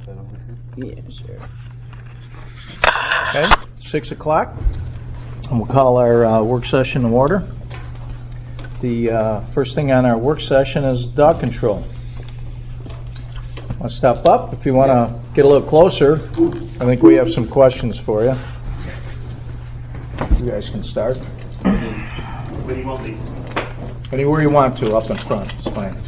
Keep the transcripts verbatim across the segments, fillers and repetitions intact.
that over here. Yeah, sure. Okay, six o'clock, and we'll call our uh, work session to order. The uh, first thing on our work session is dog control. Want to step up? If you want to get a little closer, I think we have some questions for you. You guys can start. Where do you want me? Anywhere you want to, up in front, it's fine.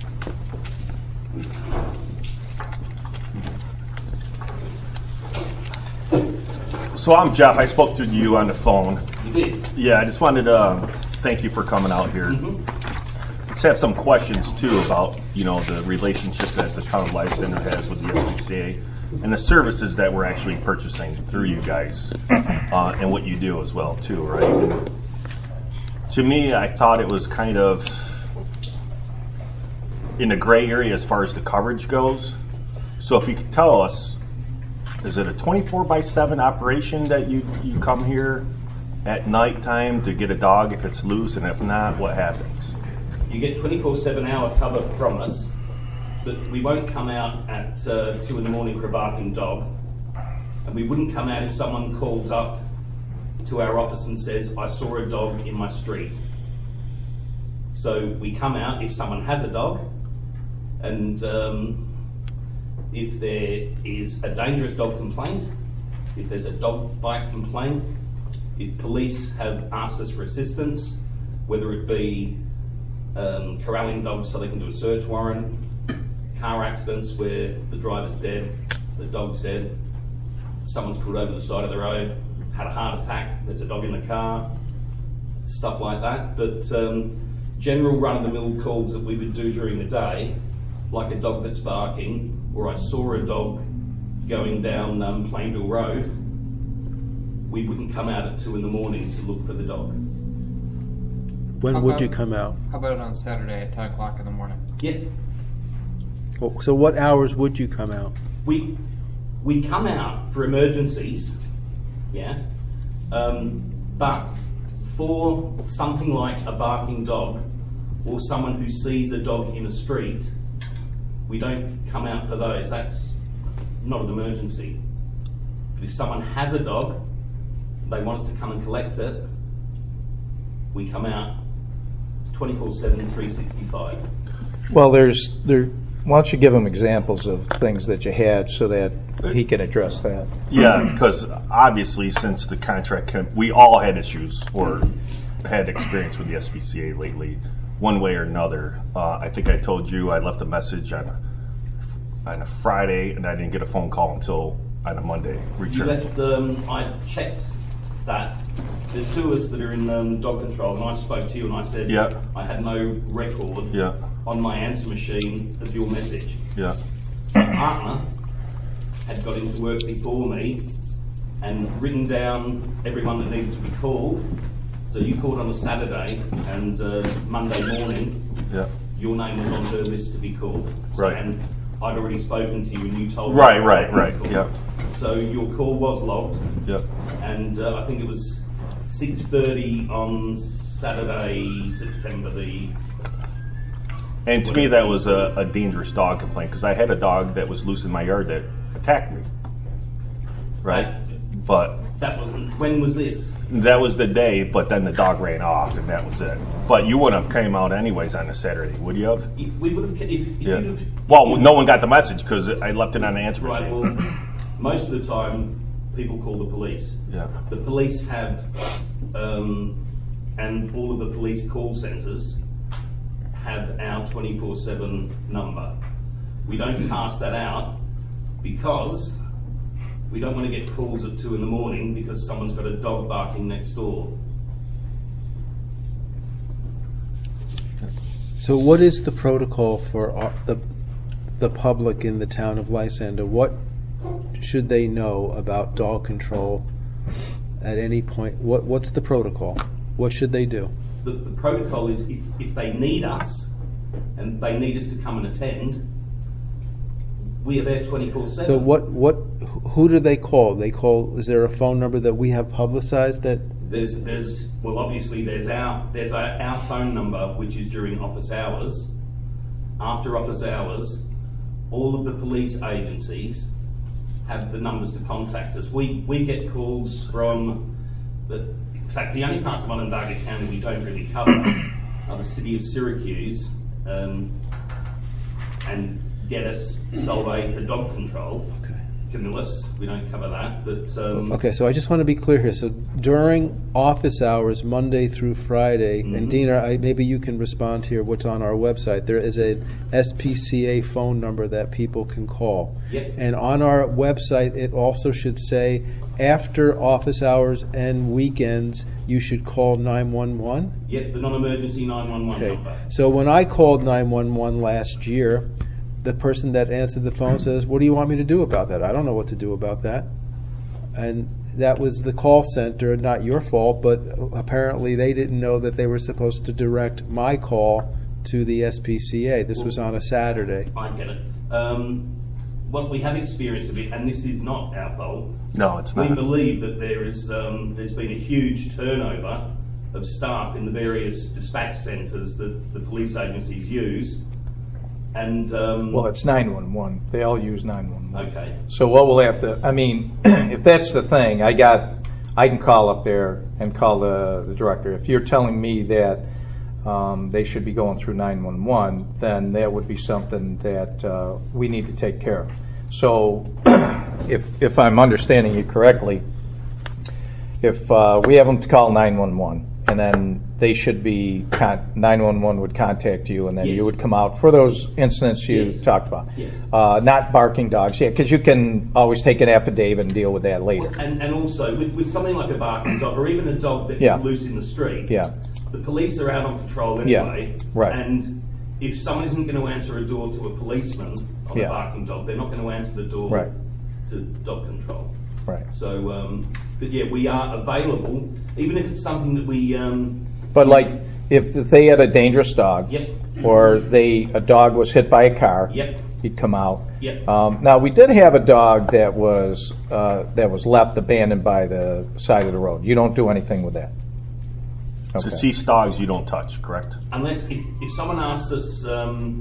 So I'm Jeff. I spoke to you on the phone. You did? Yeah, I just wanted to uh, thank you for coming out here. Mm-hmm. Let's have some questions too about you know the relationship that the Town of Life Center has with the S P C A and the services that we're actually purchasing through you guys uh, and what you do as well too, right? And to me, I thought it was kind of in the gray area as far as the coverage goes. So if you could tell us, is it a twenty-four by seven operation that you, you come here at nighttime to get a dog if it's loose, and if not, what happens? You get twenty-four seven hour cover from us, but we won't come out at uh, two in the morning for a barking dog, and we wouldn't come out if someone calls up to our office and says, I saw a dog in my street. So we come out if someone has a dog, and um, if there is a dangerous dog complaint, if there's a dog bite complaint, if police have asked us for assistance, whether it be um, corralling dogs so they can do a search warrant, car accidents where the driver's dead, the dog's dead, someone's pulled over the side of the road, had a heart attack, there's a dog in the car, stuff like that. But um, general run-of-the-mill calls that we would do during the day, like a dog that's barking, or I saw a dog going down um, Plainville Road, we wouldn't come out at two in the morning to look for the dog. When How would about- you come out? How about on Saturday at ten o'clock in the morning? Yes, Well, So what hours would you come out? we we come out for emergencies, yeah, um, but for something like a barking dog or someone who sees a dog in a street, we don't come out for those. That's not an emergency. But if someone has a dog, they want us to come and collect it, we come out twenty-four seven, three sixty-five. Well, there's there. Why don't you give him examples of things that you had so that he can address that? Yeah, because obviously since the contract, came, we all had issues or had experience with the S P C A lately, one way or another. Uh, I think I told you I left a message on a, on a Friday, and I didn't get a phone call until on a Monday. You Return. left, um, I checked that. There's two of us that are in um, dog control, and I spoke to you and I said Yeah. I had no record Yeah. on my answer machine of your message. Yeah. My partner had got into work before me and written down everyone that needed to be called. So you called on a Saturday, and uh, Monday morning, Yeah. your name was on her list to be called. So, Right. and I'd already spoken to you, and you told Right, me. right, right. Yeah. So your call was logged, Yeah. and uh, I think it was six thirty on Saturday, September the. And to me, that was a, a dangerous dog complaint because I had a dog that was loose in my yard that attacked me. Right? But That was when was this? that was the day, but then the dog ran off, and that was it. But you wouldn't have came out anyways on a Saturday, would you have? We would have if, if Yeah. you'd have. Well, no one got the message because I left it on the answer Right. machine. Well, most of the time, people call the police. Yeah. The police have, um, and all of the police call centres have our twenty-four seven number. We don't pass that out because we don't want to get calls at two in the morning because someone's got a dog barking next door. So what is the protocol for our, the the public in the town of Lysander? What should they know about dog control at any point? What what's the protocol? What should they do? The, the protocol is if, if they need us and they need us to come and attend, we are there twenty-four seven. So what what who do they call? They call. Is there a phone number that we have publicized that? There's, there's, well, obviously there's our, there's our, our phone number, which is during office hours. After office hours, all of the police agencies have the numbers to contact us. We we get calls from, the, in fact, the only parts of Onondaga County we don't really cover are the city of Syracuse um, and Geddes, Solvay for dog control. Okay. Camillus, we don't cover that, but um, Okay, so I just want to be clear here. So during office hours, Monday through Friday, Mhm. and Dina, I, maybe you can respond here. What's on our website? There is a S P C A phone number that people can call, Yep. and on our website, it also should say after office hours and weekends, you should call nine one one. yet the non-emergency nine one one Okay. number. So when I called nine one one last year, the person that answered the phone says, "What do you want me to do about that? I don't know what to do about that." And that was the call center, not your fault, but apparently they didn't know that they were supposed to direct my call to the S P C A. This was on a Saturday. I get it. Um, what we have experienced a bit, and this is not our fault, No, it's we not. believe that there is um, there's been a huge turnover of staff in the various dispatch centres that the police agencies use, and um, Well, it's nine one one. They all use nine one one. okay, So what we'll have to, I mean, if that's the thing, I got, I can call up there and call the, the director. If you're telling me that um, they should be going through nine one one, then that would be something that uh, we need to take care of. So if, if I'm understanding you correctly, if uh, we have them to call nine one one, and then they should be, con- nine one one would contact you, and then Yes. you would come out for those incidents you Yes. talked about. Yes. Uh, not barking dogs, yeah, because you can always take an affidavit and deal with that later. and, and also with, with something like a barking dog or even a dog that is Yeah. loose in the street, Yeah, the police are out on patrol Yeah, anyway, right. and if someone isn't going to answer a door to a policeman on Yeah. a barking dog, they're not going to answer the door Right. to dog control. right. So, um, but yeah, we are available, even if it's something that we. Um, But like, if they had a dangerous dog, Yep. or they a dog was hit by a car, Yep. he'd come out. Yep. Um, now we did have a dog that was uh, that was left abandoned by the side of the road. You don't do anything with that. Okay. Deceased dogs you don't touch, correct? Unless if, if someone asks us, um,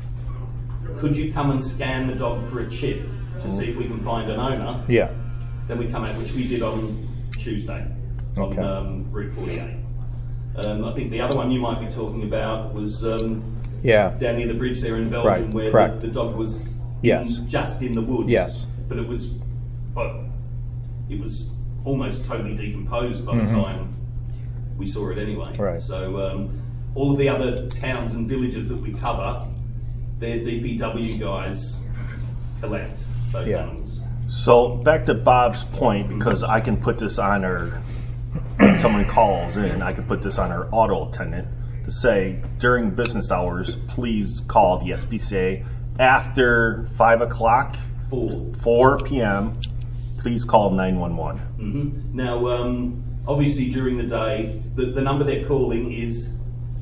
could you come and scan the dog for a chip to see if we can find an owner? Yeah. Then we come out, which we did on Tuesday on Okay. um, Route forty-eight. Um, I think the other one you might be talking about was um, Yeah. down near the bridge there in Belgium, Right, where correct. the, the dog was Yes. in, just in the woods. Yes. but it was, but it was almost totally decomposed by Mhm. the time we saw it anyway. Right. So um, all of the other towns and villages that we cover, their D P W guys collect those Yeah. animals. So back to Bob's point, because I can put this on our, when someone calls in, I can put this on our auto attendant to say, during business hours, please call the S P C A after five o'clock, Four. four p.m., please call nine one one. hmm Now, um, obviously, during the day, the, the number they're calling is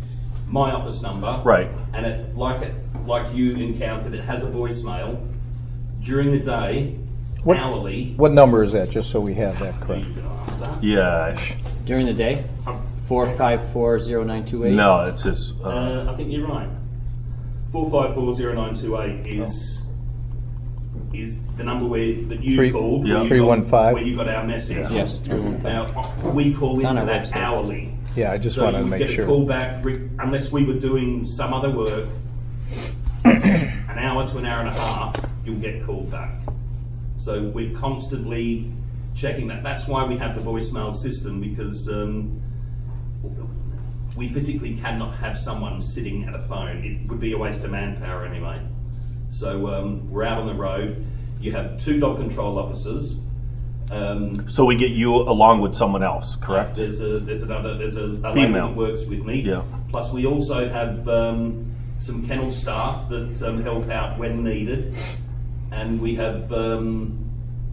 my office number. Right. And it, like it, like you encountered, it has a voicemail. During the day, What- hourly. What number is that, just so we have that Are correct? you going to ask that? Yeah. During the day? four five four zero nine two eight? No, it's just, uh, Uh, I think you're right. Four five four zero nine two eight is is the number where that you Three- called. yeah. where you three one five. got- Where you got our message. Yes, three one five. Now we call It's on into our that website. hourly. Yeah, I just So wanted to you make get sure. a call back re- unless we were doing some other work. An hour to an hour and a half, you'll get called back. So we're constantly checking that. That's why we have the voicemail system, because um, we physically cannot have someone sitting at a phone. It would be a waste of manpower anyway. So um, we're out on the road. You have two dog control officers. Um, so we get you along with someone else, correct? there's a there's another there's a, a lady Female. that works with me. Yeah. Plus we also have um, some kennel staff that um, help out when needed, and we have um,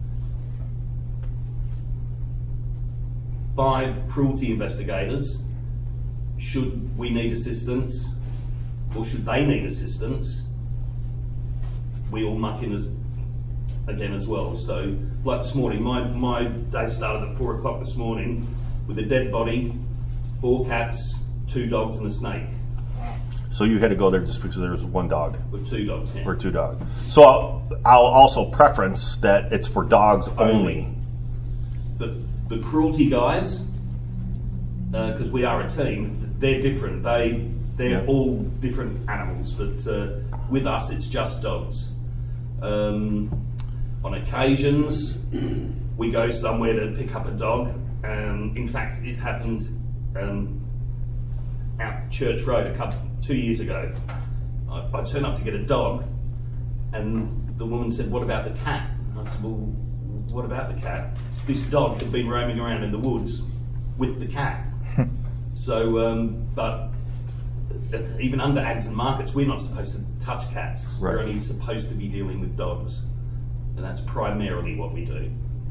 five cruelty investigators. Should we need assistance, or should they need assistance, we all muck in as again as well. So, like this morning, my, my day started at four o'clock this morning with a dead body, four cats, two dogs, and a snake. So you had to go there just because there was one dog with two dogs. Yeah. or two dogs. So I'll, I'll also preference that it's for dogs only. The the cruelty guys, because uh, we are a team, they're different. They they're Yeah. all different animals, but uh, with us it's just dogs. Um, on occasions, we go somewhere to pick up a dog. Um, in fact, it happened um, out Church Road a couple two years ago. I, I turned up to get a dog, and the woman said, "What about the cat?" I said, "Well, what about the cat?" This dog had been roaming around in the woods with the cat. so, um, but even under ads and markets, we're not supposed to touch cats. Right. We're only supposed to be dealing with dogs, and that's primarily what we do.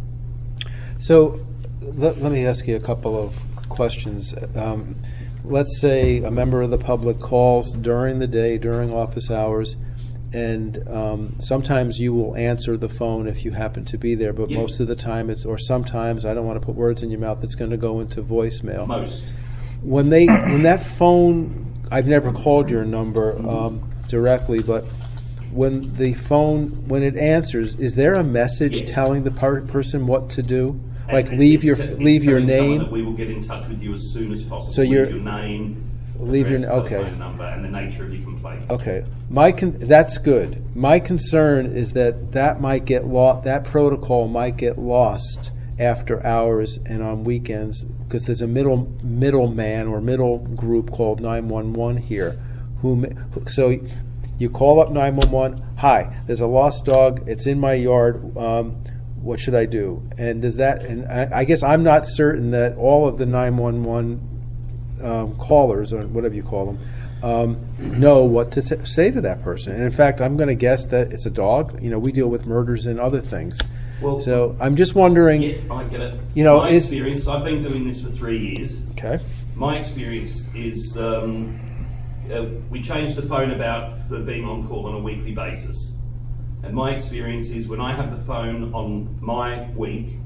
So let, let me ask you a couple of questions. Um, let's say a member of the public calls during the day, during office hours, and um, sometimes you will answer the phone if you happen to be there, but Yeah. most of the time it's, or sometimes, I don't want to put words in your mouth, it's going to go into voicemail. Most. When they, when that phone, I've never called your number um, directly, but when the phone, when it answers, is there a message Yes. telling the par- person what to do? Like And leave it's- your it's leave your telling someone name. that we will get in touch with you as soon as possible. So leave you're- your name, leave your- address, okay. telephone number, and the nature of your complaint. Okay, my con- that's good. My concern is that that might get lost. That protocol might get lost after hours and on weekends because there's a middle middleman or middle group called nine one one here. Who ma- so you call up nine one one. Hi, there's a lost dog. It's in my yard. Um, what should I do? And does that? And I, I guess I'm not certain that all of the nine one one um, callers or whatever you call them um, know what to sa- say to that person. And in fact, I'm going to guess that it's a dog. You know, we deal with murders and other things. Well, So I'm just wondering. yeah, I get it. You know, my is- experience. I've been doing this for three years. Okay. My experience is um, uh, we change the phone about for being on call on a weekly basis. And my experience is when I have the phone on my week,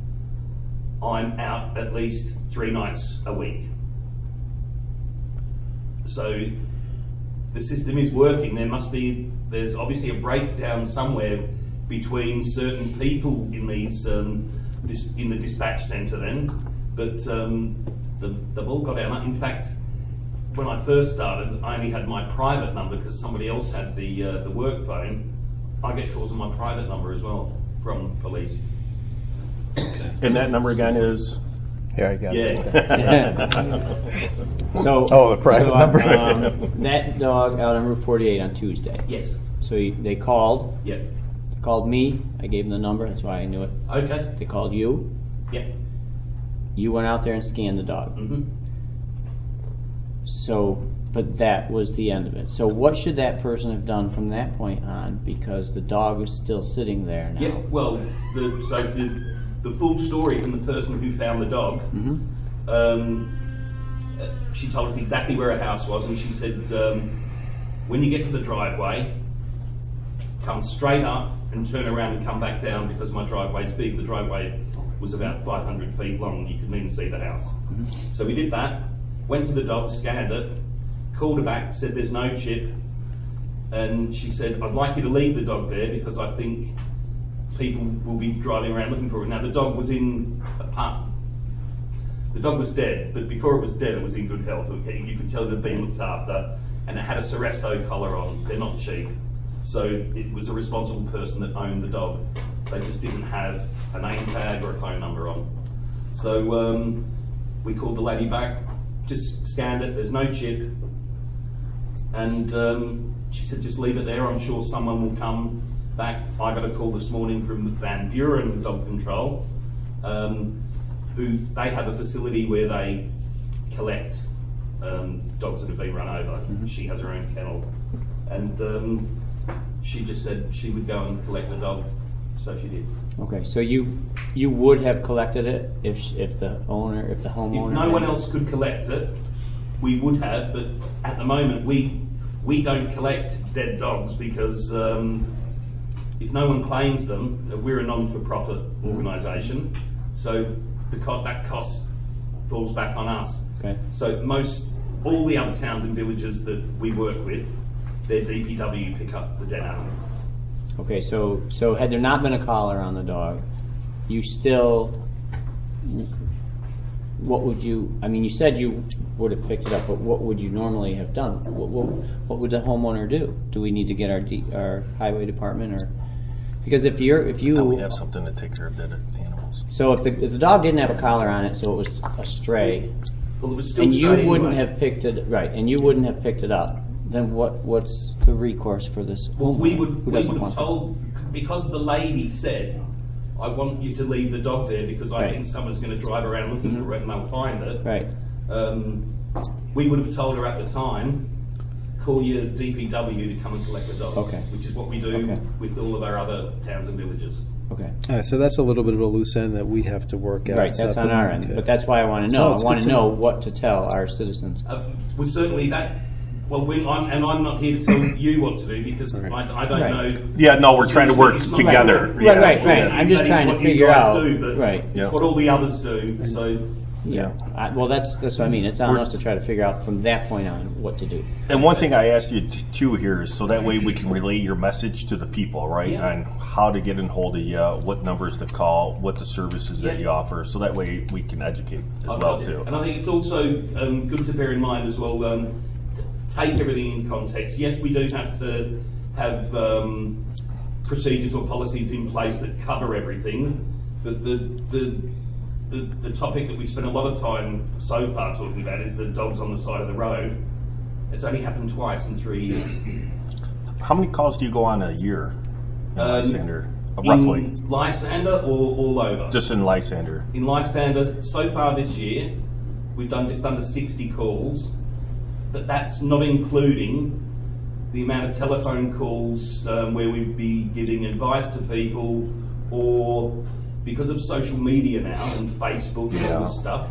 I'm out at least three nights a week. So the system is working. There must be, there's obviously a breakdown somewhere between certain people in these um, dis, in the dispatch centre then, but um, the, they've all got out. In fact, when I first started, I only had my private number because somebody else had the uh, the work phone. I get calls on my private number as well from police. And that number again is? Here, I got Yeah. it. So, Oh, the private so, number. Um, that dog out on Route forty-eight on Tuesday. Yes. So he, they called, Yep. called me. I gave them the number. That's why I knew it. Okay. They called you. Yep. You went out there and scanned the dog. Mm-hmm. So, but that was the end of it. So, what should that person have done from that point on? Because the dog was still sitting there now. Yeah. Well, the, so the the full story from the person who found the dog. Mm-hmm. Um, uh, she told us exactly where her house was, and she said, um, when you get to the driveway, come straight up and turn around and come back down because my driveway's big. The driveway was about five hundred feet long. You couldn't even see the house. Mm-hmm. So we did that, went to the dog, scanned it, called her back, said there's no chip, and she said, I'd like you to leave the dog there because I think people will be driving around looking for it. Now the dog was in a park. The dog was dead, but before it was dead, it was in good health. You could tell it had been looked after, and it had a Seresto collar on. They're not cheap. So it was a responsible person that owned the dog. They just didn't have a name tag or a phone number on. So um, we called the lady back, just scanned it, there's no chip. And um, she said, just leave it there, I'm sure someone will come back. I got a call this morning from Van Buren Dog Control, um, who they have a facility where they collect um, dogs that have been run over. Mm-hmm. She has her own kennel. And um, she just said she would go and collect the dog, so she did. Okay, so you you would have collected it if if the owner, if the homeowner. If no one had- else could collect it, we would have, but at the moment we we don't collect dead dogs because um, if no one claims them, we're a non-for-profit organisation, so the co- that cost falls back on us. Okay. So most all the other towns and villages that we work with, their D P W pick up the dead animal. Okay, so so had there not been a collar on the dog, you still, what would you, I mean, you said you would have picked it up, but what would you normally have done? What, what, what would the homeowner do? Do we need to get our D, our highway department, or, because if you're, if you... Thought we have something to take care of dead animals. So if the, if the dog didn't have a collar on it, so it was a stray, Well, it was still and you stray wouldn't anyway. have picked it, right, and you wouldn't have picked it up, then what, what's the recourse for this Well, homeowner we would who we doesn't would have want it? told, because the lady said, I want you to leave the dog there because I Right. think someone's going to drive around looking Mhm. for it and they'll find it. Right. Um, we would have told her at the time, call your D P W to come and collect the dog. Okay. Which is what we do Okay. with all of our other towns and villages. Okay. All right, so that's a little bit of a loose end that we have to work out. Right, that's on our end, Okay. but that's why I want to know. Oh, I it's want good to to know know. what to tell our citizens. Uh, well, certainly that. Well, we, I'm, and I'm not here to tell you what to do because I, I don't Right. know. Yeah, no, we're trying to work It's not- together. Right, Yeah, right, right. absolutely. I'm just That is trying to what you figure guys out- Do, but right. It's Yeah. what all the others do. So. Yeah. I, well, that's that's what I mean. It's on us to try to figure out from that point on what to do. And one thing I asked you t- too here is so that way we can relay your message to the people, right? Yeah. On how to get in hold of you, what numbers to call, what the services that Yeah. you offer, so that way we can educate as I've well got it. too. And I think it's also um, good to bear in mind as well, um, t- take everything in context. Yes, we do have to have um, procedures or policies in place that cover everything, but the, the, the, the topic that we spent a lot of time so far talking about is the dogs on the side of the road. It's only happened twice in three years. How many calls do you go on a year in Um, Lysander? Uh, roughly. In Lysander or all over? Just in Lysander. In Lysander, so far this year, we've done just under sixty calls, but that's not including the amount of telephone calls um, where we'd be giving advice to people, or because of social media now and Facebook and all this stuff,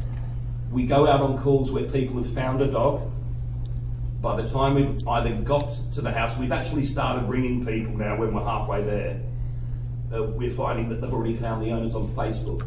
we go out on calls where people have found a dog. By the time we've either got to the house, we've actually started ringing people now when we're halfway there. Uh, we're finding that they've already found the owners on Facebook.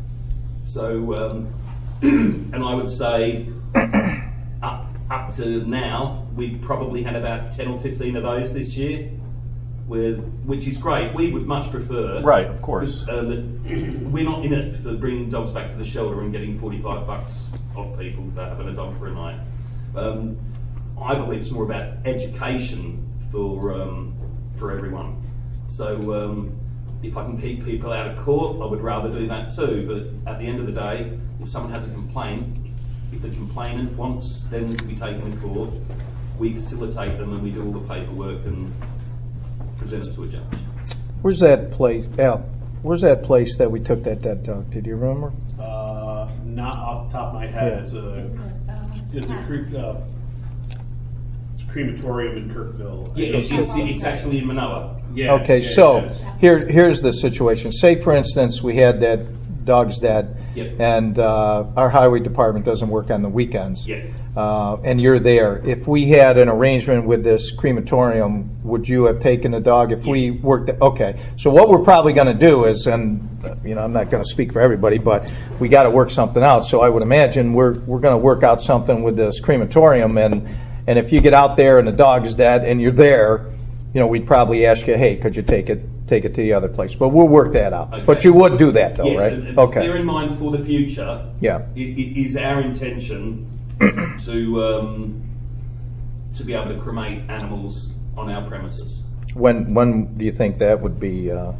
So, um, and I would say up, up to now, we've probably had about ten or fifteen of those this year, with, which is great. We would much prefer... Right, of course. Uh, that we're not in it for bringing dogs back to the shelter and getting forty-five bucks off people for having a dog for a night. Um, I believe it's more about education for um, for everyone. So um, if I can keep people out of court, I would rather do that too. But at the end of the day, if someone has a complaint, if the complainant wants them to be taken to court, we facilitate them and we do all the paperwork and present it to a judge. Where's that place, Al? Where's that place that we took that dead dog? Did you remember? Uh, not off the top of my head. Yeah. It's a it's a, cre- uh, it's a crematorium in Kirkville. Yeah, it's, it's, it's actually in Manoa. Yeah, Okay, yeah, so yeah. here, here's the situation. Say, for instance, we had that dog's dead, Yep. and uh, our highway department doesn't work on the weekends, Yep. uh, and you're there. If we had an arrangement with this crematorium, would you have taken the dog if we Yes. worked? Okay, so what we're probably going to do is, and uh, you know, I'm not going to speak for everybody, but we got to work something out. So I would imagine we're we're going to work out something with this crematorium, and and if you get out there and the dog's dead and you're there, you know, we'd probably ask you, hey, could you take it take it to the other place? But we'll work that out. Okay. But you would do that, though, Yes, right? and- and Okay. bear in mind for the future, Yeah. it, it is our intention to um, to be able to cremate animals on our premises. When when do you think that would be? Uh,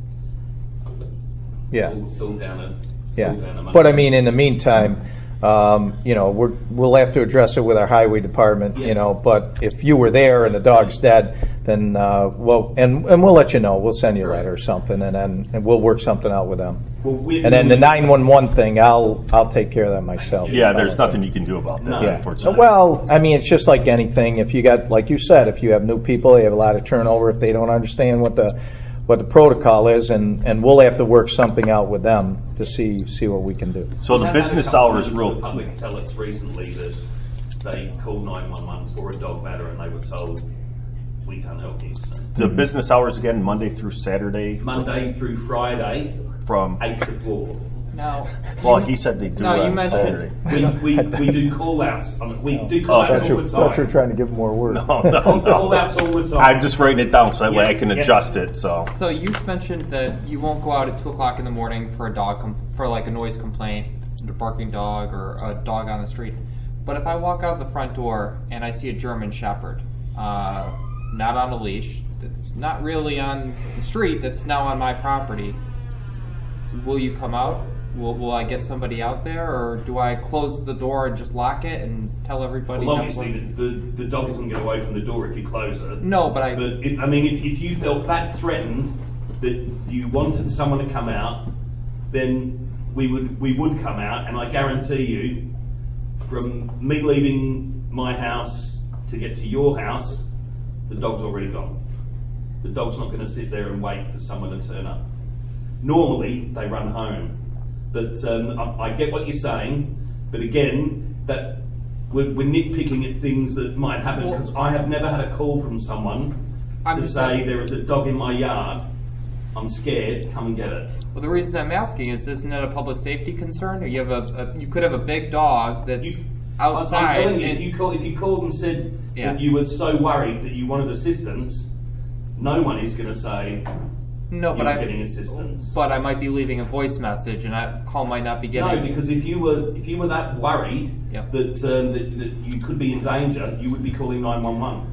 yeah, It's all, it's all down to, it's yeah. all down to money. But I mean, in the meantime, um, you know, we're, we'll have to address it with our highway department. Yeah. You know, but if you were there and the dog's dead, then uh, well, and and we'll let you know. We'll send you a Right. letter or something, and then and we'll work something out with them. Well, we've And then the normally- nine one one thing, I'll I'll take care of that myself. Yeah, there's nothing you can do about that, No. Yeah. unfortunately. Well, I mean, it's just like anything. If you got, like you said, if you have new people, they have a lot of turnover. If they don't understand what the what the protocol is, and, and we'll have to work something out with them to see see what we can do. So the We've had a business couple hours times real The public tell us recently that they called nine one one for a dog matter and they were told we can't help you. So. The business hours again, Monday through Saturday Monday through Friday, from eight to four. Now, Well, he said they do No, it you on mentioned- Saturday. We, we, we do call outs. I mean, we do call Oh, outs thought all you, the thought you were time. trying to give them more work. No, no, Call no. outs all the time. I'm just writing it down so that way Yeah, I can yeah. adjust it. So so you mentioned that you won't go out at two o'clock in the morning for a dog com- for like a noise complaint, a barking dog or a dog on the street. But if I walk out the front door and I see a German Shepherd, uh, not on a leash, that's not really on the street, that's now on my property, will you come out? Will, will I get somebody out there, or do I close the door and just lock it and tell everybody? Well, not obviously, to- the, the, the dog isn't going to open the door if you close it. No, but I. But it, I mean, if, if you felt that threatened, that you wanted someone to come out, then we would we would come out, and I guarantee you, from me leaving my house to get to your house, the dog's already gone. The dog's not going to sit there and wait for someone to turn up. Normally, they run home. But um, I, I get what you're saying, but again, that we're, we're nitpicking at things that might happen, Well- because I have never had a call from someone I'm to just say saying- there is a dog in my yard, I'm scared, come and get it. Well, the reason I'm asking is, isn't it a public safety concern? Or you have a, a you could have a big dog that's You- outside. I'm telling you, and, if you, call, if you called and said Yeah. that you were so worried that you wanted assistance, no one is going to say no, but you're I getting assistance. but I might be leaving a voice message, and that call might not be getting. No, because if you were if you were that worried Yep. that, um, that that you could be in danger, you would be calling nine one one.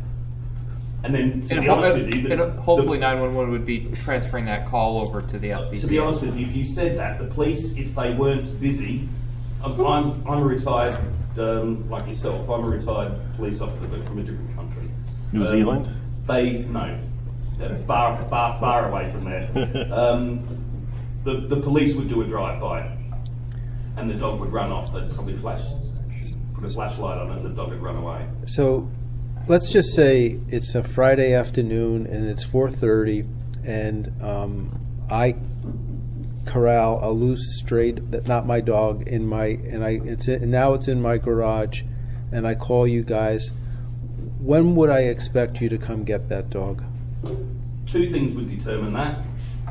And then, to and be ho- honest with you, the, and hopefully the, nine one one would be transferring that call over to the S B C. to be honest with you, if you said that, the police, if they weren't busy, I'm I'm, I'm a retired, um, like yourself, I'm a retired police officer, but from a different country. New Um, Zealand? They no, they're far far far away from there. Um, the the police would do a drive by, and the dog would run off. They'd probably flash, put a flashlight on it, and the dog would run away. So let's just say it's a Friday afternoon and it's four thirty, and um, I corral a loose stray, that not my dog, in my and I it's in, and now it's in my garage, and I call you guys. When would I expect you to come get that dog? Two things would determine that: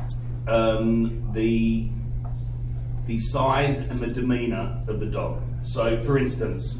um, the the size and the demeanour of the dog. So, for instance,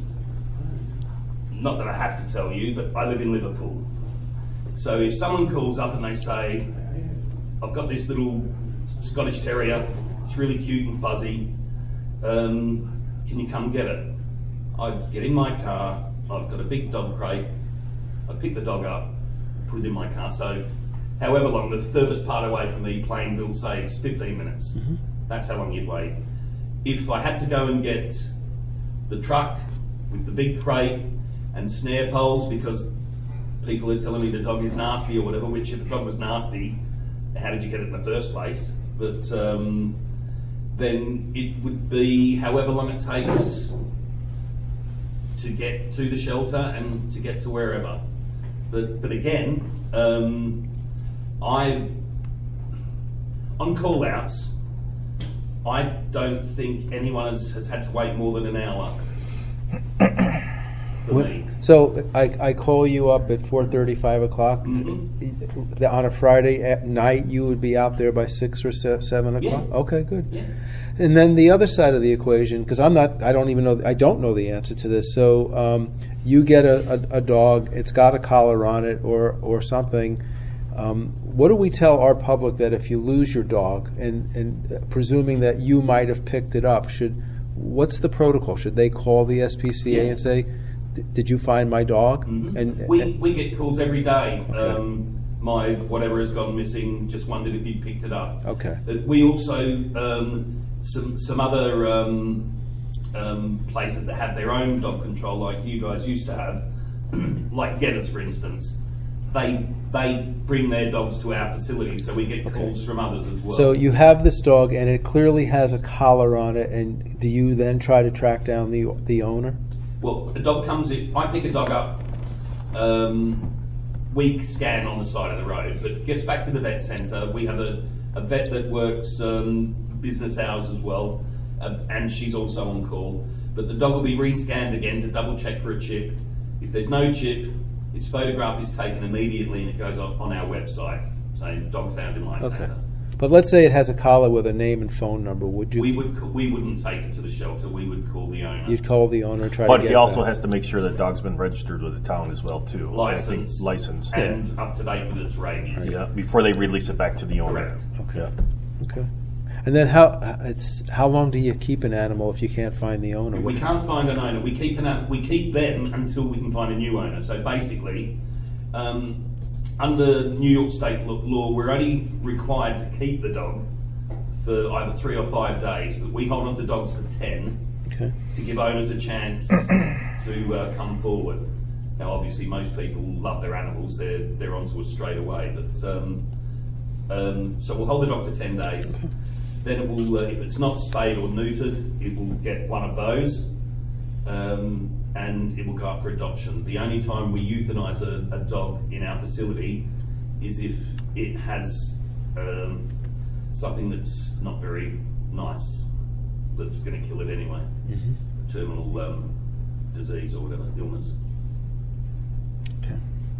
not that I have to tell you, but I live in Liverpool. So if someone calls up and they say, I've got this little Scottish Terrier, it's really cute and fuzzy, um, can you come get it? I'd get in my car, I've got a big dog crate, I'd pick the dog up, put it in my car. So however long, the furthest part away from me, Plainville, say it's fifteen minutes. Mm-hmm. That's how long you'd wait. If I had to go and get the truck with the big crate and snare poles, because people are telling me the dog is nasty or whatever, which if the dog was nasty, how did you get it in the first place? But um, then it would be however long it takes to get to the shelter and to get to wherever. But but again, um, I on call outs, I don't think anyone has, has had to wait more than an hour for me. So I, I call you up at four thirty, five o'clock. Mhm. On a Friday at night, you would be out there by six or se- seven o'clock. Yeah. Okay, good. Yeah. And then the other side of the equation, because I'm not, I don't even know, I don't know the answer to this. So um, you get a, a, a dog, it's got a collar on it or or something. Um, what do we tell our public that if you lose your dog, and, and presuming that you might have picked it up, should what's the protocol? Should they call the S P C A Yeah. and say, "Did you find my dog?" Mhm. And we we get calls every day. Um, my whatever has gone missing. Just wondered if you picked it up. Okay. Uh, we also um, some some other um, um, places that have their own dog control, like you guys used to have, like Getters, for instance. They they bring their dogs to our facility, so we get calls from others as well. So you have this dog, and it clearly has a collar on it. And do you then try to track down the the owner? Well, a dog comes in. I pick a dog up. Um, we scan on the side of the road, but gets back to the vet centre. We have a, a vet that works um, business hours as well, uh, and she's also on call. But the dog will be re-scanned again to double check for a chip. If there's no chip, its photograph is taken immediately and it goes on, on our website saying dog found in my Okay. centre. But let's say it has a collar with a name and phone number. Would you? We would c- we wouldn't take it to the shelter. We would call the owner. You'd call the owner, try But to get he also that. has to make sure that dog's been registered with the town as well too. I think License. Licensed. and up to date with its rabies. Yeah, before they release it back to the owner. Correct. Okay. Yeah. Okay. And then how it's how long do you keep an animal if you can't find the owner? If we can't find an owner, we keep an a- we keep them until we can find a new owner. So basically, um, under New York State lo- law, we're only required to keep the dog for either three or five days, but we hold on to dogs for ten Okay. to give owners a chance to uh, come forward. Now, obviously, most people love their animals; they're they're onto us straight away. But um, um, so we'll hold the dog for ten days. Then it will, uh, if it's not spayed or neutered, it will get one of those, um, and it will go up for adoption. The only time we euthanize a, a dog in our facility is if it has um, something that's not very nice, that's going to kill it anyway, Mm-hmm. terminal um, disease or whatever, illness. Okay.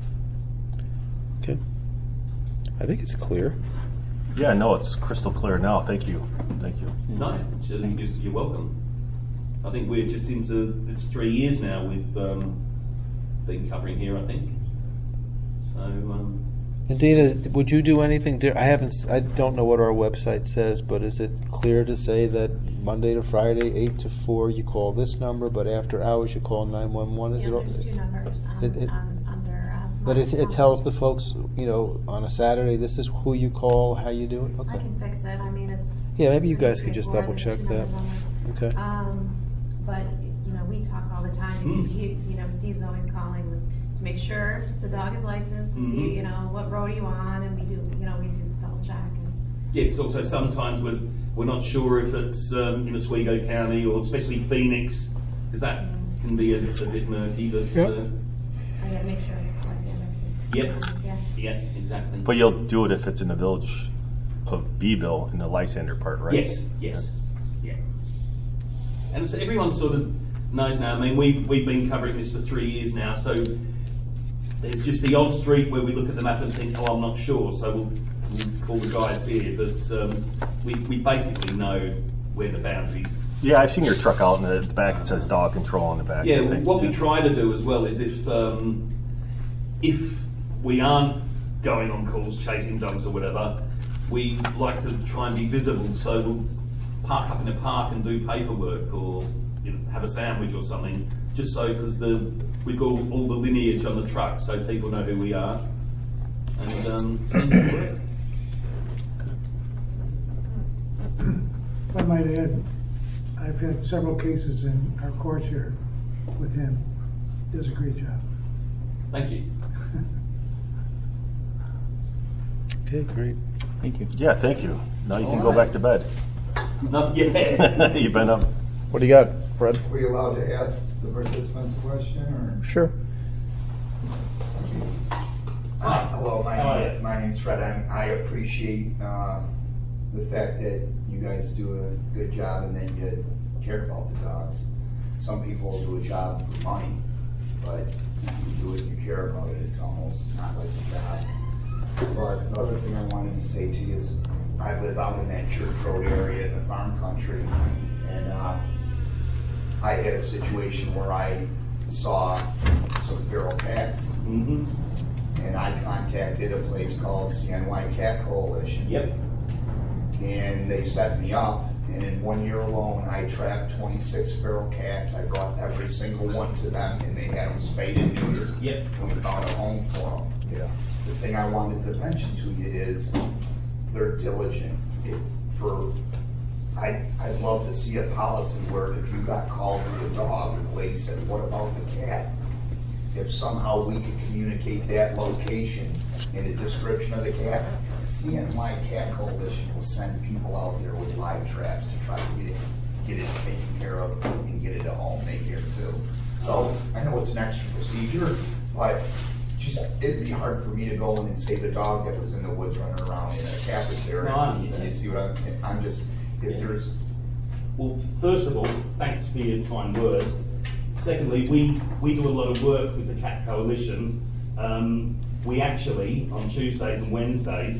Okay. I think it's clear. Yeah, no, it's crystal clear now. Thank you. Thank you. No, so you're, you're welcome. I think we're just into, it's three years now we've um, been covering here, I think. So, um, And Dina, would you do anything? Di- I haven't. s- I don't know what our website says, but is it clear to say that Monday to Friday, eight to four, you call this number, but after hours you call nine one one? Is Yeah, it? all- there's two numbers um, It- it- um, under. Uh, But it, my- it tells the folks, you know, on a Saturday, this is who you call, how you do it. I Okay. can fix it. I mean, it's. Yeah, maybe you pretty guys could just straightforward. double check There's two that. numbers on Okay. it. Um, but you know, we talk all the time. Mm. He, you know, Steve's always calling to make sure the dog is licensed, to Mhm. see, you know, what road are you on, and we do, you know, we do double check. And, yeah, it's also sometimes we're, we're not sure if it's um, in Oswego County or especially Phoenix, because that can be a, a bit murky. But Yep. uh, I gotta make sure it's licensed. Yep. Yeah. yeah, exactly. But you'll do it if it's in the village of Beeville in the Lysander part, right? Yes, yes, yeah. And so everyone sort of knows now. I mean, we've, we've been covering this for three years now, so there's just the odd street where we look at the map and think, oh, I'm not sure, so we'll, we'll call the guys here. But um, we, we basically know where the boundaries. Yeah, I've seen your truck out in the the back. It says dog control on the back. Yeah, I think. what we Yeah. try to do as well is if um, if we aren't going on calls chasing dogs or whatever, we like to try and be visible. So we'll park up in a park and do paperwork or you know, have a sandwich or something, just so because the we've got all, all the lineage on the truck, so people know who we are. And um, it seems to work. If I might add, I've had several cases in our courts here with him. Does a great job. Thank you. Okay, great. Thank you. Yeah, thank you. Now you can All go right. back to bed. No, yeah. You've been up. What do you got, Fred? Were you allowed to ask the participants a question, or? Sure. Uh, hello, my, How are you? my name's Fred. I'm, I appreciate uh, the fact that you guys do a good job and that you care about the dogs. Some people do a job for money, but if you do it, you care about it. It's almost not like a job. But the other thing I wanted to say to you is, I live out in that Church Road area in the farm country, and uh, I had a situation where I saw some feral cats. Mm-hmm. And I contacted a place called C N Y Cat Coalition. Yep. And they set me up, and in one year alone, I trapped twenty-six feral cats. I brought every single one to them, and they had them spayed and neutered. Yep. And we found a home for them. Yeah. The thing I wanted to mention to you is they're diligent. If for, I, I'd love to see a policy where if you got called with a dog, and the lady said, "What about the cat?" If somehow we could communicate that location and a description of the cat, C N Y Cat Coalition will send people out there with live traps to try to get it, get it taken care of and get it a home they here too. So I know it's an extra procedure, but just it'd be hard for me to go in and save a dog that was in the woods running around and a cat was there. No, I You- You understand. see what I'm? I'm just if Yeah. there's. Well, first of all, thanks for your kind words. Secondly, we, we do a lot of work with the Cat Coalition. Um, we actually, on Tuesdays and Wednesdays,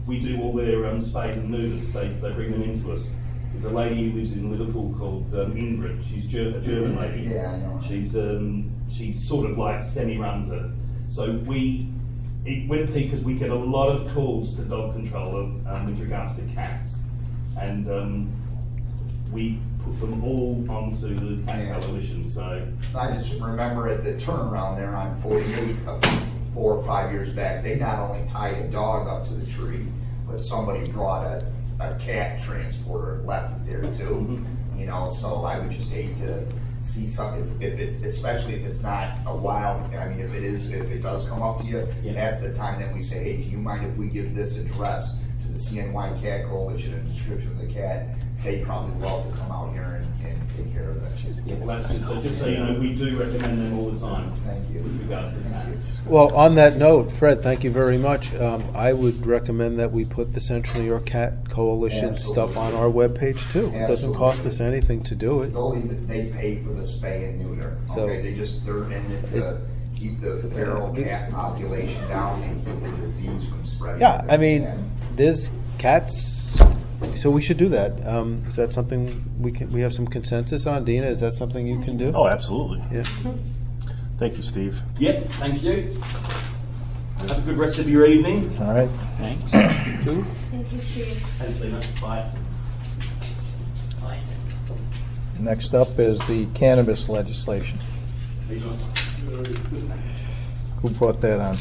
we do all their um, spades and neuters. They, they bring them into us. There's a lady who lives in Liverpool called um, Ingrid. She's Ger- a German lady. Yeah, I know. She's um, she's sort of like semi-runs it. So we, it, when Because we get a lot of calls to dog control um, with regards to cats, and um, we put them all onto the Cat Yeah. Coalition. So I just remember at the turnaround there on forty-eight, uh, four or five years back, they not only tied a dog up to the tree, but somebody brought a, a cat transporter and left it there too. Mm-hmm. You know, so I would just hate to see something, if, if it's, especially if it's not a wild, I mean, if it is, if it does come up to you, Yeah. that's the time that we say, hey, do you mind if we give this address to the C N Y Cat Coalition and description of the cat? They'd probably love to come out here and, and take care of that. yeah, well, that's good. So just so you know, we do recommend them all the time. Thank you. With regards to cats. Well, on that note, Fred, thank you very much. Um, I would recommend that we put the Central New York Cat Coalition Absolutely. stuff on our webpage too. It doesn't cost us anything to do it. They'll even, they pay for the spay and neuter. So- Okay, they just, they're in it to keep the feral cat population down and keep the disease from spreading. Yeah, to I mean, cats. there's cats, so we should do that. Um, is that something we can, we have some consensus on? Dina, is that something you can do? Oh, absolutely. Yeah. Thank you, Steve. Yep, thank you. Have a good rest of your evening. All right. Thanks. Thank you, Steve. Thanks, Lena. Bye. Bye. Next up is the cannabis legislation. Who brought that on?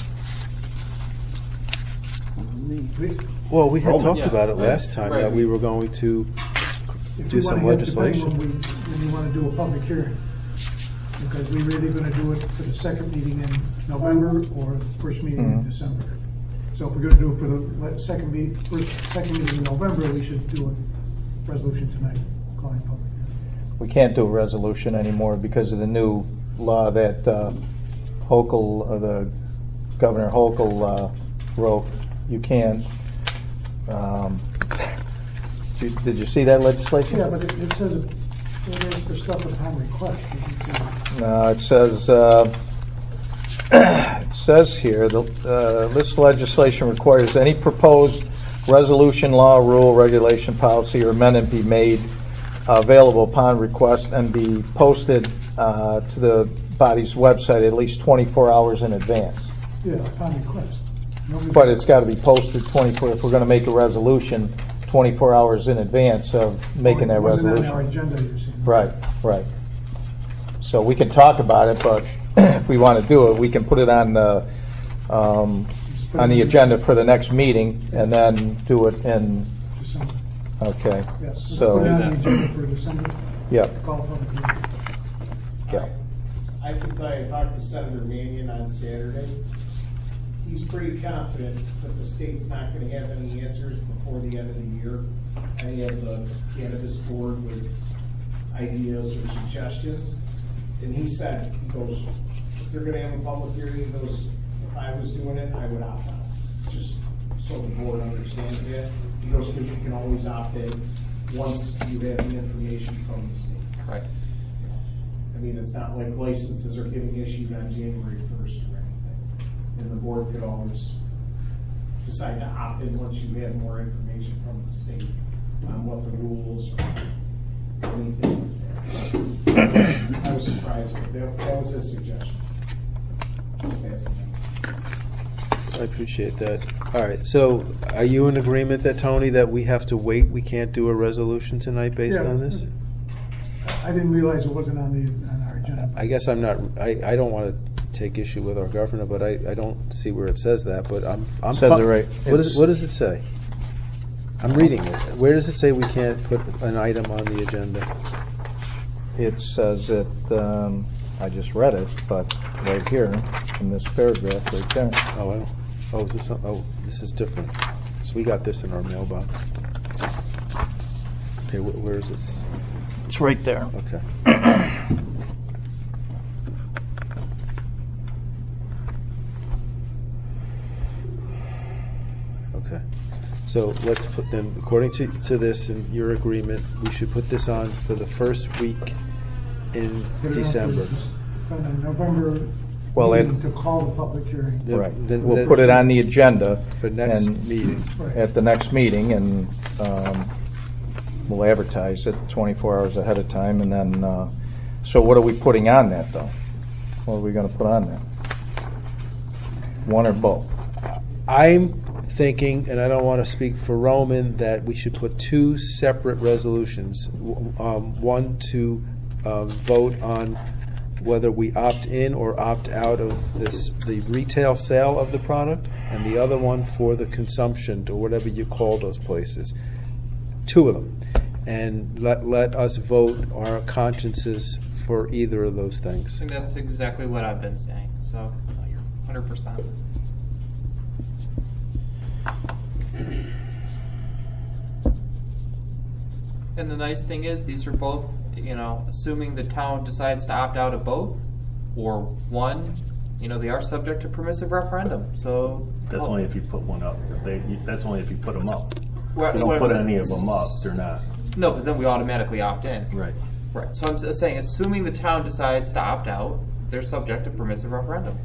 Well, we had Roman. talked Yeah. about it last time, Right. that we were going to If do you some wanna get- depending legislation. When, we, when you want to do a public hearing, because we're really going to do it for the second meeting in November or the first meeting in Mhm. December. So if we're going to do it for the le- second meeting, first, second meeting in November, we should do a resolution tonight, calling public hearing. We can't do a resolution anymore because of the new law that uh, Hochul, uh, the Governor Hochul uh, wrote. You can. Um, did, you, did you see that legislation? Yeah, but it, it says it it is for stuff upon request. You can see. No, it says, uh, it says here, the, uh, this legislation requires any proposed resolution, law, rule, regulation, policy, or amendment be made available upon request and be posted uh, to the body's website at least twenty-four hours in advance. Yeah, upon request. Nobody- But it's got to be posted twenty-four, if we're going to make a resolution, twenty-four hours in advance of making that It wasn't resolution. on our agenda, you're saying. Right, right. So we can talk about it, but if we want to do it, we can put it on the, um, on the agenda for the next meeting and then do it in, December. okay. Yes. So, Put it on the agenda for December. yeah, Call a public hearing. yeah. I can tell you, I talked to Senator Mannion on Saturday. He's pretty confident that the state's not gonna have any answers before the end of the year. I have the cannabis board with ideas or suggestions. And he said, he goes, if they're gonna have a public hearing, he goes, if I was doing it, I would opt out. Just so the board understands that. He goes, because you can always opt in once you have the information from the state. Right. I mean, it's not like licenses are getting issued on January first or anything. And the board could always decide to opt in once you have more information from the state on what the rules or anything. I was surprised, but that, that was his suggestion. I appreciate that. All right, so are you in agreement that, Tony, that we have to wait? We can't do a resolution tonight based Yeah. on this? I didn't realize it wasn't on the, on our agenda. I guess I'm not, I, I don't want to take issue with our governor, but I, I don't see where it says that, but I'm. I'm Says fu- it right. What does, It's- what does it say? I'm reading it. Where does it say we can't put an item on the agenda? It says that, um, I just read it, but right here, in this paragraph right there. Oh, I don't, oh, is this, some- oh, this is different. So we got this in our mailbox. Okay, wh- where is this? It's right there. Okay. Okay. So let's put them, according to, to this and your agreement, we should put this on for the first week in Put it on for December. From the November Well, it- meeting to call the public hearing. Then- Right. then- We'll then- put it on the agenda. For next and- meeting. Right. At the next meeting, and um, we'll advertise it twenty-four hours ahead of time, and then, uh, so what are we putting on that, though? What are we going to put on there? One or both? I'm thinking, and I don't want to speak for Roman, that we should put two separate resolutions. W- Um, one to uh, vote on whether we opt in or opt out of this, the retail sale of the product, and the other one for the consumption, or whatever you call those places. Two of them. And let, let us vote our consciences for either of those I things. think that's exactly what I've been saying. So uh, you're one hundred percent. And the nice thing is, these are both, you know, assuming the town decides to opt out of both, or one, you know, they are subject to permissive referendum. So That's oh, only if you put one up. If they, you- that's only if you put them up. What- If you what don't put I'm saying- any of them up, they're not. No, but then we automatically opt in. Right. Right. So I'm s- saying, assuming the town decides to opt out, they're subject to permissive referendum.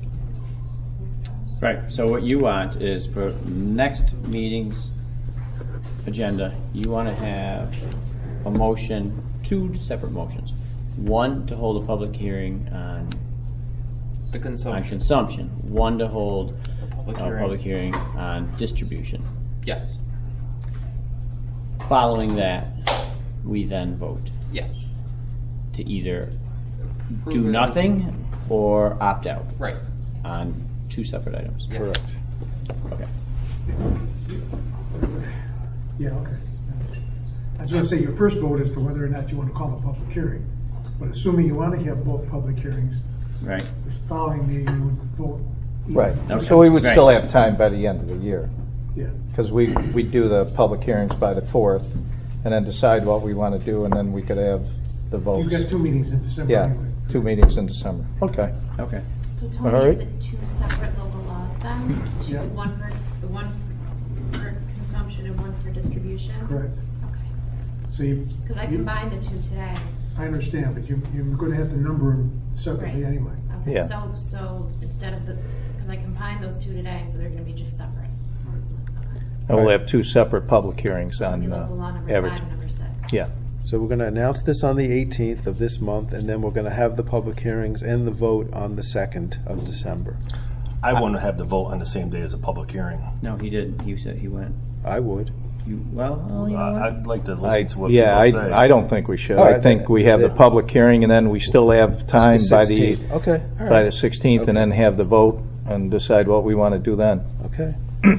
Right, so what you want is for next meeting's agenda, you want to have a motion, two separate motions. One to hold a public hearing on, The on consumption. consumption. One to hold A public a hearing. public hearing on distribution. Yes. Following that, we then vote Yes. to either Approve do it. nothing or opt out Right. on two separate items. Yes. Correct. Okay. Yeah, okay. I was going to say, your first vote is to whether or not you want to call a public hearing. But assuming you want to have both public hearings, Right. the following meeting you would vote. either. Right. Okay. So we would Right. still have time by the end of the year, Yeah. because we, we do the public hearings by the fourth, and then decide what we want to do, and then we could have the votes. You've got two meetings in December Yeah, anyway. two meetings in December. Okay. Okay. So All Tony, right. is it two separate local laws then? Two- Yeah. One for, the one for consumption and one for distribution? Correct. Okay. So you. Because I you- combined the two today. I understand, but you, you're going to have to number them separately Right. anyway. Okay, Yeah. so, so instead of the, because I combined those two today, so they're gonna be just separate. Okay. And we'll have two separate public hearings It'll be on uh, local law number average. five and number six. Yeah. So we're going to announce this on the eighteenth of this month, and then we're going to have the public hearings and the vote on the second of December. I want to have the vote on the same day as a public hearing. No, he didn't. He said he went. I would. You well, well, you know Uh, what? I'd like to I, listen to what yeah, people say. I, I don't think we should. All right, I think then- we have the then- public hearing, and then we still have time by the, sixteenth. Okay. all by right. the sixteenth, and Okay. then have the vote and decide what we want to do then. Okay.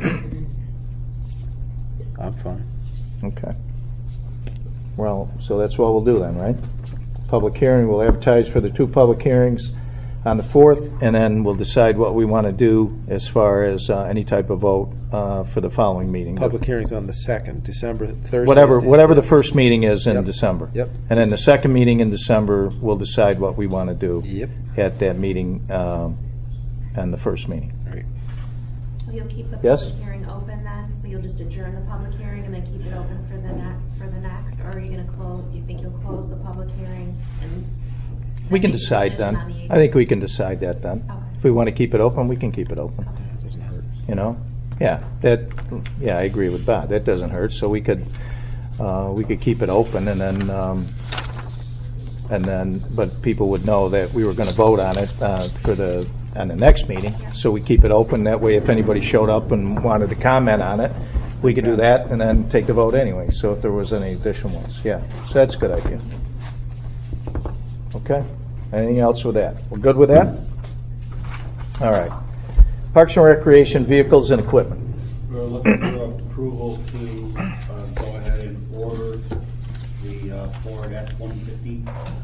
I'm fine. Okay. Well, so that's what we'll do then, right? Public hearing, we'll advertise for the two public hearings on the fourth, and then we'll decide what we want to do as far as uh, any type of vote uh, for the following meeting. Public hearings on the second, December, Thursday. Whatever, whatever the first meeting is in Yep. December. Yep. And then the second meeting in December, we'll decide what we want to do Yep. at that meeting um, and the first meeting. Right. So you'll keep the Yes? public hearing open then? So you'll just adjourn the public hearing and then keep it open for the ne- for the next? Or are you gonna close, you think you'll close the public hearing and? We can make a decide decision then. on the I think we can decide that then. Okay. If we want to keep it open, we can keep it open. It doesn't hurt. You know? Yeah, that, yeah, I agree with Bob. That doesn't hurt. So we could, uh, we could keep it open, and then, um, and then, but people would know that we were going to vote on it uh, for the, on the next meeting. So we keep it open. That way, if anybody showed up and wanted to comment on it, we could do that and then take the vote anyway. So if there was any additional ones, yeah. So that's a good idea. Okay? Anything else with that? We're good with that? All right. Parks and Recreation vehicles and equipment. We're looking for approval to uh, go ahead and order the uh, Ford F one fifty.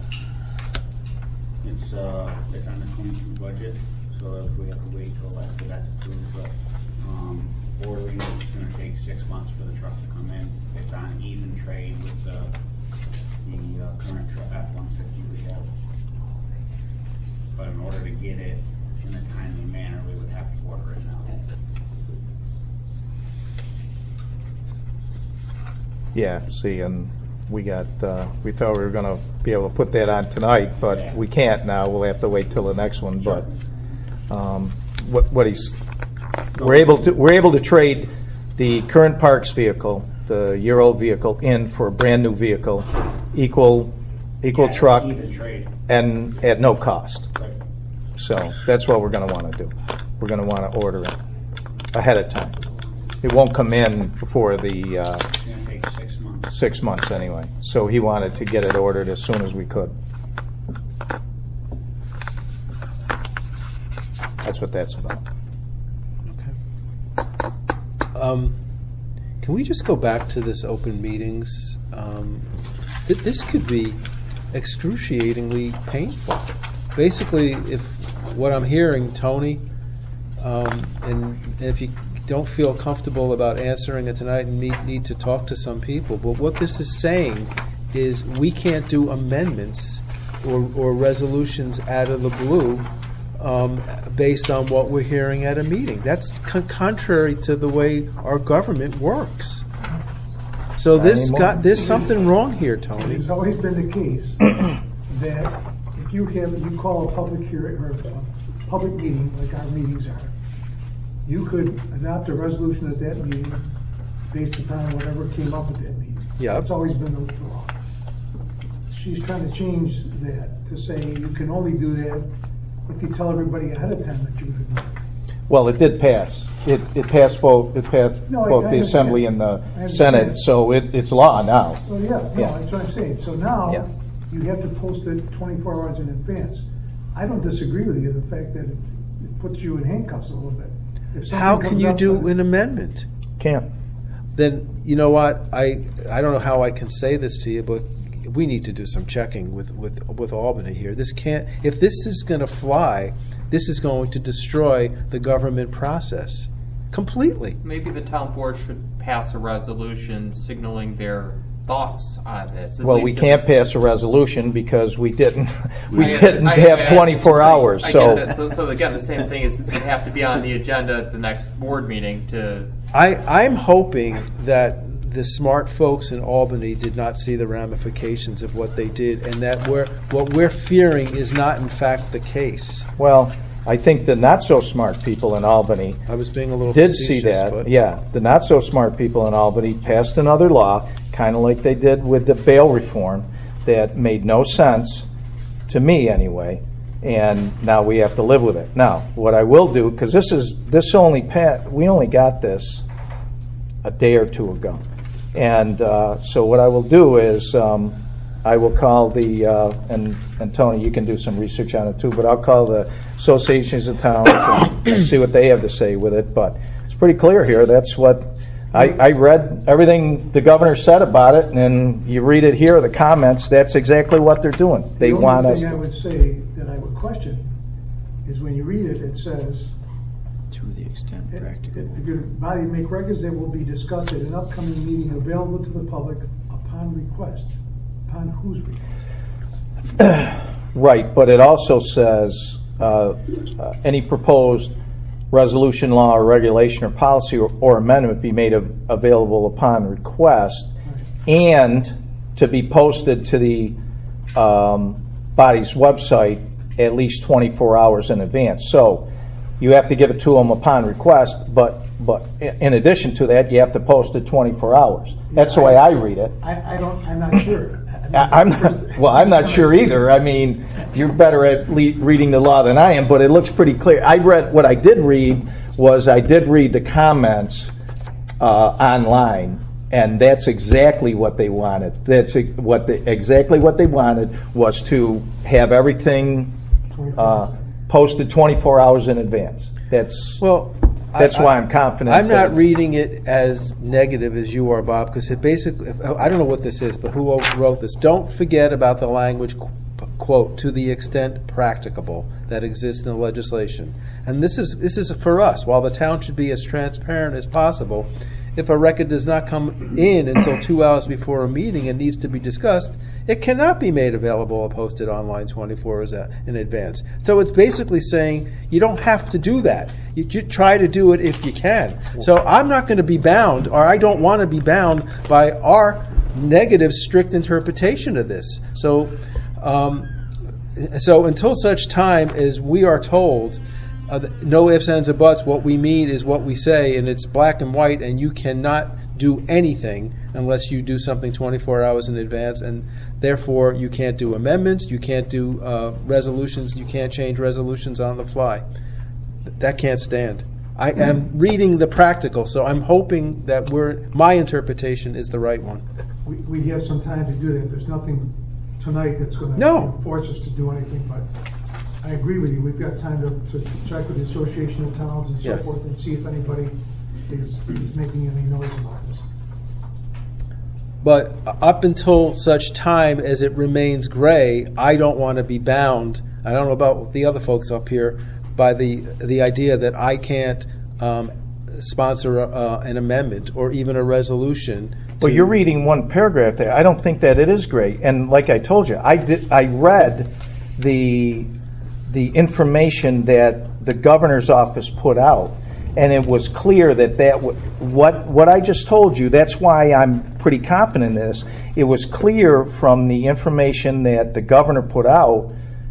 It's, uh, it's on the twenty-two budget, so if we have to wait till after that's approved, but um, ordering it's going to take six months for the truck to come in. It's on even trade with the, the uh, current F one fifty we have. But in order to get it in a timely manner, we would have to order it now. Yeah, see, and we got, uh, we thought we were going to be able to put that on tonight, but we can't now. We'll have to wait till the next one, but, Um, what, what he's we're able to we're able to trade the current parks vehicle, the year-old vehicle, in for a brand new vehicle, equal equal Yeah, truck, even trade. and at no cost. Right. So that's what we're going to want to do. We're going to want to order it ahead of time. It won't come in before the uh, It's gonna take six months. six months anyway. So he wanted to get it ordered as soon as we could. That's what that's about. Um, can we just go back to this open meetings? Um, th- this could be excruciatingly painful. Basically, if what I'm hearing, Tony, um, and, and if you don't feel comfortable about answering it tonight and need, need to talk to some people, but what this is saying is we can't do amendments or, or resolutions out of the blue um, based on what we're hearing at a meeting. That's con- contrary to the way our government works. So this anymore. got there's something wrong here, Tony. It's always been the case that if you have, you call a public hearing or a public meeting, like our meetings are, you could adopt a resolution at that meeting based upon whatever came up at that meeting. Yep. That's always been the law. She's trying to change that to say you can only do that if you tell everybody ahead of time that you're going to do it. Well, it did pass. It, it passed both. It passed No, I- both I the Assembly and understand. the I understand. Senate. So it, it's law now. Well, yeah, no, Yeah. that's what I'm saying. So now, Yeah. you have to post it twenty-four hours in advance. I don't disagree with you, the fact that it, it puts you in handcuffs a little bit. If something How can comes you up do that- an amendment? Can't. Then you know what? I I don't know how I can say this to you, but we need to do some checking with, with, with Albany here. This can't. If this is going to fly, this is going to destroy the government process completely. Maybe the town board should pass a resolution signaling their thoughts on this. At Well, we least if can't it's- pass a resolution because we didn't. We I get it. didn't I- I have asked- twenty-four hours. I So. get that. So, so again, the same thing is it would have to be on the agenda at the next board meeting to. I I'm hoping that the smart folks in Albany did not see the ramifications of what they did, and that we're, what we're fearing is not in fact the case. Well, I think the not-so-smart people in Albany I was being a little did see facetious, that. but Yeah, the not-so-smart people in Albany passed another law, kind of like they did with the bail reform, that made no sense, to me anyway, and now we have to live with it. Now, what I will do, because this is, this only, pa- we only got this a day or two ago. And uh, so what I will do is um, I will call the, uh, and, and Tony, you can do some research on it too, but I'll call the associations of towns and, and see what they have to say with it. But it's pretty clear here. That's what, I, I read everything the governor said about it, and you read it here, the comments, that's exactly what they're doing. They The want only us thing I to. would say that I would question is when you read it, it says, To the extent that practical. that if your body make records that will be discussed at an upcoming meeting available to the public upon request. Upon whose request? Right, but it also says uh, uh, any proposed resolution, law, or regulation, or policy, or, or amendment be made av- available upon request, and to be posted to the um, body's website at least twenty-four hours in advance. So you have to give it to them upon request, but but in addition to that, you have to post it twenty-four hours. That's the way I read it. I, I don't, I'm not sure. I- I'm not, well, I'm not sure either. I mean, you're better at le- reading the law than I am, but it looks pretty clear. I read, what I did read was I did read the comments uh, online, and that's exactly what they wanted. That's ex- what they, exactly what they wanted was to have everything uh, posted twenty-four hours in advance. That's well, that's I, why I'm confident. I'm not that- reading it as negative as you are, Bob, because it basically, I don't know what this is, but who wrote this? Don't forget about the language, quote, to the extent practicable that exists in the legislation. And this is this is for us. While the town should be as transparent as possible, if a record does not come in until two hours before a meeting and needs to be discussed, it cannot be made available or posted online twenty-four hours in advance. So it's basically saying you don't have to do that. You ju- try to do it if you can. So I'm not going to be bound, or I don't want to be bound by our negative, strict interpretation of this. So, um, so until such time as we are told uh, th- no ifs, ands, or buts. What we mean is what we say, and it's black and white, and you cannot do anything unless you do something twenty-four hours in advance, and therefore you can't do amendments, you can't do uh, resolutions, you can't change resolutions on the fly. That can't stand. I am reading the practical, so I'm hoping that we're, my interpretation is the right one. We, we have some time to do that. There's nothing tonight that's going No. to force us to do anything, but I agree with you. We've got time to, to check with the Association of Towns and so Yeah. forth and see if anybody is, is making any noise about this. But up until such time as it remains gray, I don't want to be bound. I don't know about the other folks up here, by the the idea that I can't um, sponsor a, uh, an amendment or even a resolution. Well, to- you're reading one paragraph there. I don't think that it is great. And like I told you, I did. I read the the information that the governor's office put out, and it was clear that that w- what what I just told you. That's why I'm pretty confident in this. It was clear from the information that the governor put out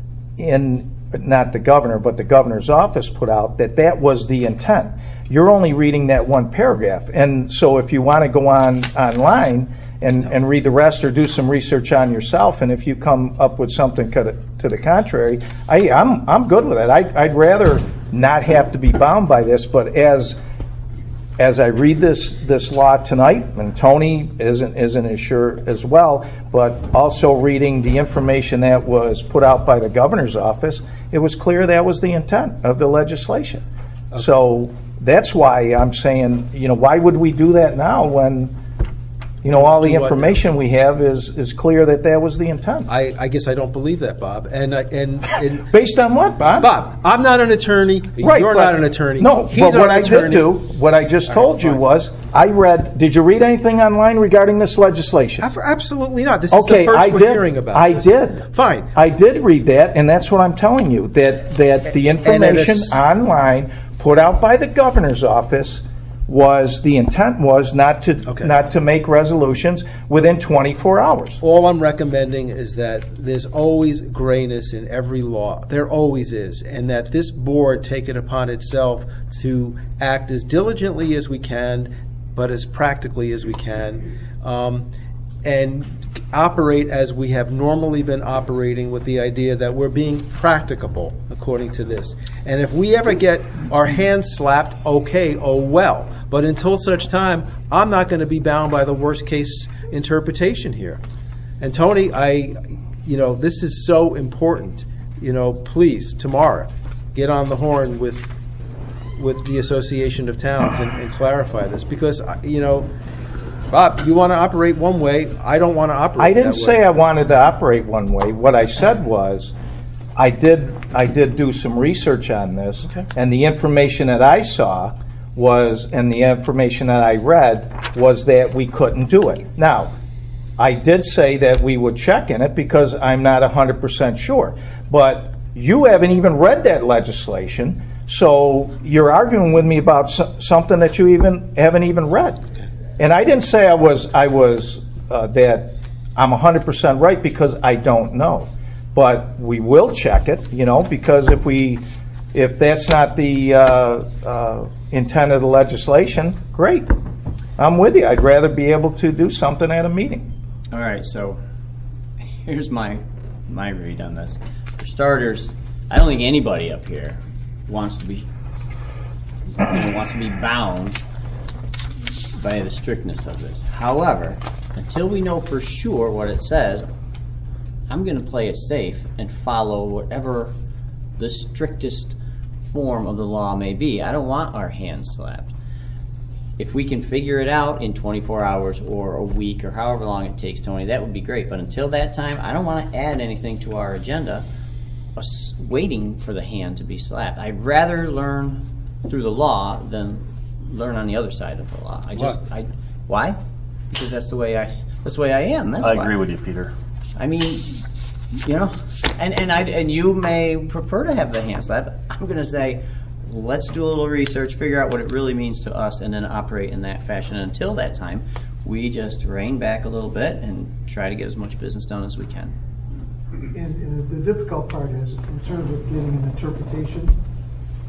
in. Not the governor, but the governor's office put out, that that was the intent. You're only reading that one paragraph. And so if you want to go on online and, and read the rest or do some research on yourself, and if you come up with something to the contrary, I, I'm, I'm good with it. I'd, I'd rather not have to be bound by this, but as as I read this this law tonight, and Tony isn't isn't as sure as well, but also reading the information that was put out by the governor's office, it was clear that was the intent of the legislation. Okay. So that's why I'm saying, you know, why would we do that now when, you know, all the information we have is is clear that that was the intent? I, I guess I don't believe that, Bob. And I- and, and Based on what, Bob? Bob, I'm not an attorney. Right, You're but- not an attorney. No, He's but not what an I attorney. did do, what I just All told right, you fine. was, I read. Did you read anything online regarding this legislation? Ab- Absolutely not. This is Okay, the first I we're did. hearing about. I this. did. Fine. I did read that, and that's what I'm telling you. That that the And it information is- online put out by the governor's office was the intent was not to Okay. not to make resolutions within twenty-four hours. All I'm recommending is that there's always grayness in every law. There always is. And that this board take it upon itself to act as diligently as we can, but as practically as we can, um, and operate as we have normally been operating, with the idea that we're being practicable according to this. And if we ever get our hands slapped, okay, oh well. But until such time, I'm not going to be bound by the worst case interpretation here. And Tony, I, you know, this is so important. You know, please, tomorrow, get on the horn with with the Association of Towns and, and clarify this, because, you know, Bob, you want to operate one way. I don't want to operate I didn't that say way. I wanted to operate one way. What I said was, I did I did do some research on this, Okay. and the information that I saw was, and the information that I read was that we couldn't do it. Now, I did say that we would check in it because I'm not one hundred percent sure. But you haven't even read that legislation, so you're arguing with me about so- something that you even haven't even read. And I didn't say I was I was uh, that I'm one hundred percent right, because I don't know. But we will check it, you know, because if we if that's not the uh, uh, intent of the legislation, great. I'm with you. I'd rather be able to do something at a meeting. All right, so here's my my read on this. For starters, I don't think anybody up here wants to be you know, wants to be bound by the strictness of this. However, until we know for sure what it says, I'm going to play it safe and follow whatever the strictest form of the law may be. I don't want our hands slapped. If we can figure it out in twenty-four hours or a week or however long it takes, Tony, that would be great. But until that time, I don't want to add anything to our agenda, us waiting for the hand to be slapped. I'd rather learn through the law than learn on the other side of the law. I just, Why? I, why? Because that's the way I, that's the way I am. That's I why. agree with you, Peter. I mean, you know, and and I and you may prefer to have the hand slap. I'm going to say, let's do a little research, figure out what it really means to us, and then operate in that fashion. And until that time, we just rein back a little bit and try to get as much business done as we can. And, and the difficult part is, in terms of getting an interpretation,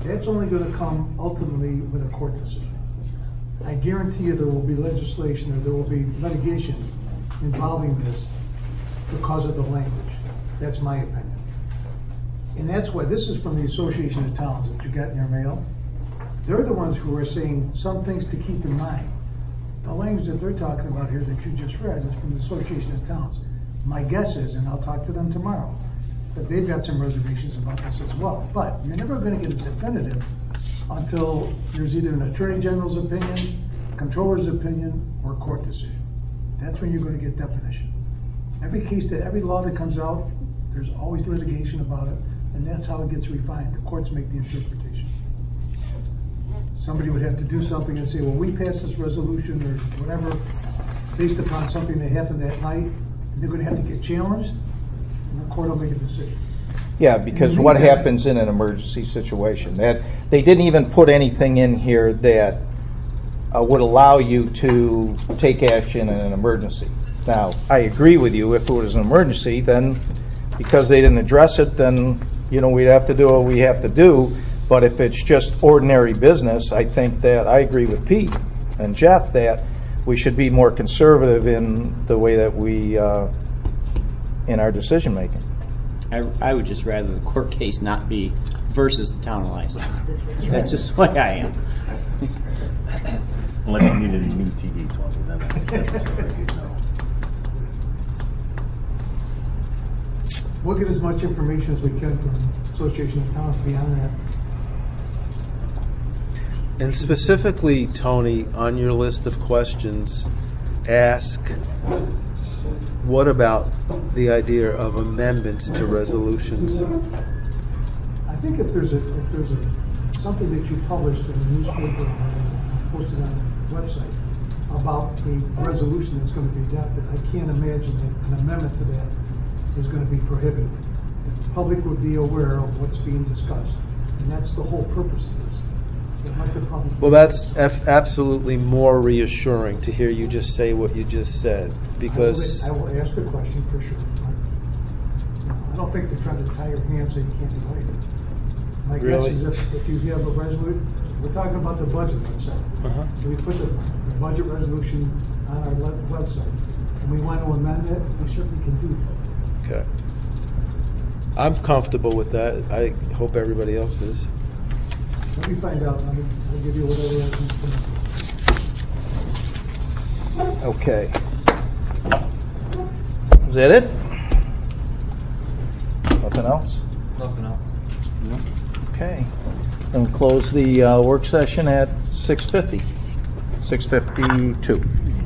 That's only gonna come ultimately with a court decision. I guarantee you there will be legislation or there will be litigation involving this because of the language. That's my opinion. And that's why, this is from the Association of Towns that you got in your mail. They're the ones who are saying some things to keep in mind. The language that they're talking about here that you just read is from the Association of Towns. My guess is, and I'll talk to them tomorrow, that they've got some reservations about this as well. But you're never gonna get a definitive until there's either an Attorney General's opinion, Controller's opinion, or a court decision. That's when you're gonna get definition. Every case that, every law that comes out, there's always litigation about it, and that's how it gets refined. The courts make the interpretation. Somebody would have to do something and say, well, we passed this resolution or whatever based upon something that happened that night, and they're gonna have to get challenged, and the court will make a decision. Yeah, because what happens in an emergency situation? That they didn't even put anything in here that uh, would allow you to take action in an emergency. Now, I agree with you. If it was an emergency, then because they didn't address it, then you know we'd have to do what we have to do. But if it's just ordinary business, I think that I agree with Pete and Jeff that we should be more conservative in the way that we uh, in our decision making. I, I would just rather the court case not be versus the town of Lysander. That's just the way I am. Unless you needed a new T V, Tony, then that's different story, you know. We'll get as much information as we can from the Association of Towns beyond that. And specifically, Tony, on your list of questions, ask, what about the idea of amendments to resolutions? I think if there's a, if there's a, something that you published in the newspaper or posted on the website about the resolution that's going to be adopted, I can't imagine that an amendment to that is going to be prohibited. The public would be aware of what's being discussed, and that's the whole purpose of this. Let the public. Well, that's f- absolutely more reassuring to hear you just say what you just said, because I will, I will ask the question for sure. I don't think they're trying to tie your hands so you can't do anything. My Really? guess is if, if you have a resolution, we're talking about the budget, let's say. Uh-huh. We put the, the budget resolution on our le- website, and we want to amend it, we certainly can do that. okay, I'm comfortable with that. I hope everybody else is. Let me find out, I'll, I'll give you whatever else you can. Okay. Is that it? Nothing else? Nothing else. Okay. Then we'll close the uh, work session at six fifty. six fifty-two.